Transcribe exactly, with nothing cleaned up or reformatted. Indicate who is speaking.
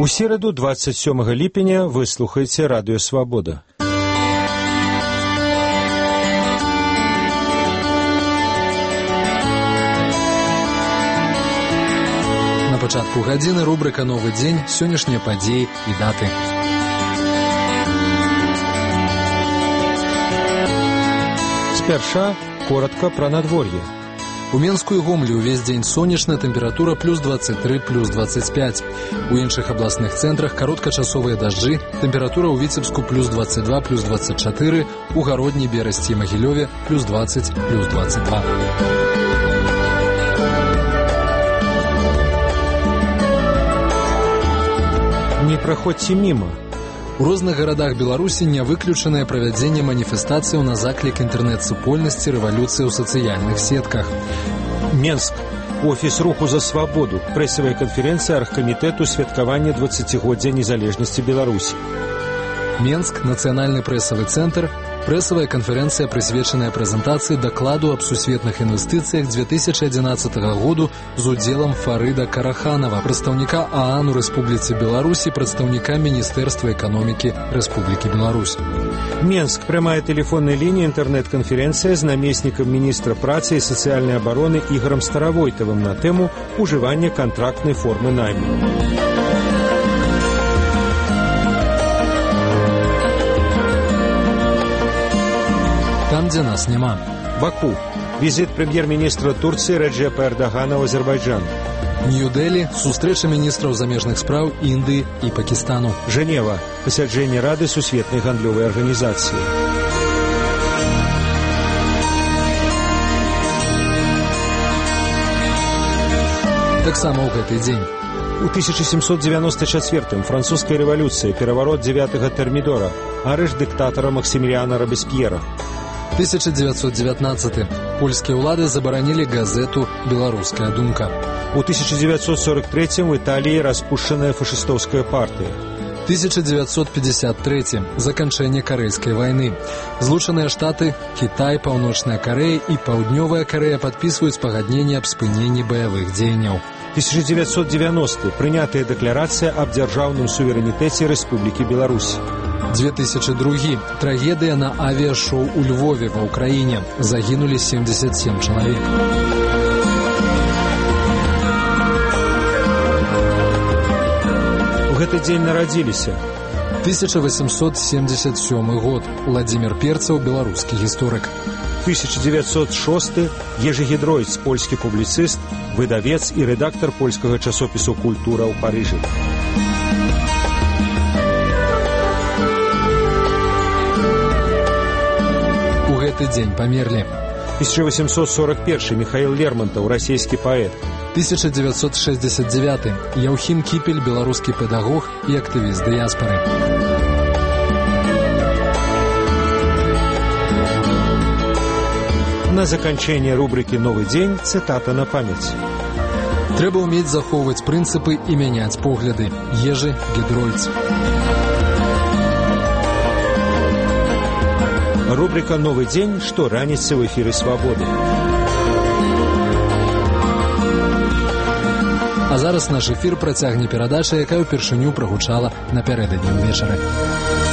Speaker 1: У середу, двадцать сёмага ліпеня, вы слухаеце радыё «Свабода».
Speaker 2: На пачатку гадзіны рубрика «Новы дзень», сённяшнія падзеі і даты.
Speaker 1: Спярша коротко пра надвор'е.
Speaker 2: У Менску і Гомлі ўвесь дзень сонечна, тэмпература плюс двадцать три, плюс двадцать пять. У іншых абласных цэнтрах кароткачасовыя дажджы, тэмпература ў Віцебску плюс двадцать два, плюс двадцать чатыры, у Гародні, Берасці і Магілёве плюс двадцать, плюс двадцать два.
Speaker 1: Не праходзьце міма.
Speaker 2: У розных гарадах Беларусі не выключанае правядзенне маніфестацыяў на заклік інтэрнэт-супольнасці рэвалюцыі ў сацыяльных сетках.
Speaker 1: Менск. Офіс руху за свабоду. Прэсавая канферэнцыя аргкамітэту святкавання дваццацігоддзя незалежнасці Беларусі.
Speaker 2: Менск, нацыянальны прэсавы цэнтр, прэсавая канферэнцыя, прысвечаная прэзентацыі дакладу аб сусветных інвестыцыях две тысячы адзінаццатага году з удзелам Фарыда Караханова, прадстаўніка ААН у Рэспубліцы Беларусь і прадстаўніка Міністэрства эканомікі Рэспублікі Беларусь.
Speaker 1: Менск. Прямая тэлефонная лінія, інтэрнэт-канферэнцыя з намеснікам міністра працы і сацыяльнай абароны Ігорам Старавойтавым на тэму ўжывання кантрактнай формы найму.
Speaker 2: Там, дзе нас няма.
Speaker 1: Баку. Візит прэм'ер-міністра Турцыі Реджепа Эрдагана ў Азербайджан.
Speaker 2: Нью-Дэлі. Сустрэча міністраў замежных спраў Індыі і Пакістану.
Speaker 1: Женева. Пасяджэнне Рады сусветнай гандлёвай арганізацыі.
Speaker 2: Таксама ў гэты дзень.
Speaker 1: У тысяча сямсот дзевяносто чацвёртым французская рэвалюцыя, пераварот дзявятага тэрмідора, арышт дыктатара Максіміліяна Робесп'ера.
Speaker 2: тысяча девятьсот девятнадцатый. Польскія ўлады забаранілі газету «Беларуская думка».
Speaker 1: У тысяча девятьсот сорок третьем в Італіі распушчаная фашыстоўская партыя.
Speaker 2: тысяча девятьсот пятьдесят третий. Заканчэнне Карэйскай вайны. Злучаныя Штаты, Кітай, Паўночная Карэя і Паўднёвая Карэя падпісваюць пагадненне аб спыненні баявых дзеянняў.
Speaker 1: тысяча девятьсот девяностый. Прынятая дэкларацыя аб дзяржаўным суверэнітэце Рэспублікі Беларусь.
Speaker 2: две тысячи другой. Трагедыя на авіашоу у Львове ва Ўкраіне. Загінулі семьдесят семь чалавек.
Speaker 1: У гэты дзень нарадзіліся.
Speaker 2: тысяча восемьсот семьдесят седьмой год. Владимир Перцаў, беларускі гісторык.
Speaker 1: тысяча девятьсот шестой. Ежи Гідройц, польскі публіцыст, выдавец і рэдактар польскага часопісу «Культура» ў Парыжы.
Speaker 2: У гэты дзень памерлі.
Speaker 1: тысяча восемьсот сорок первый. Михаил Лермонтов, расійскі паэт.
Speaker 2: тысяча девятьсот шестьдесят девятый. Яўхім Кіпель, беларускі педагог і актывіст дыяспары.
Speaker 1: На заканчэнне рубрыкі «Новы дзень» цытата на памяць.
Speaker 2: Трэба ўмець захоўваць прынцыпы і мяняць погляды. Ежи Гідройц.
Speaker 1: Рубрика «Новый дзень» штораніцы ў эфіры «Свабоды».
Speaker 2: А зараз наш эфір працягне перадача, якая ўпершыню прагучала напярэдадні ўвечары.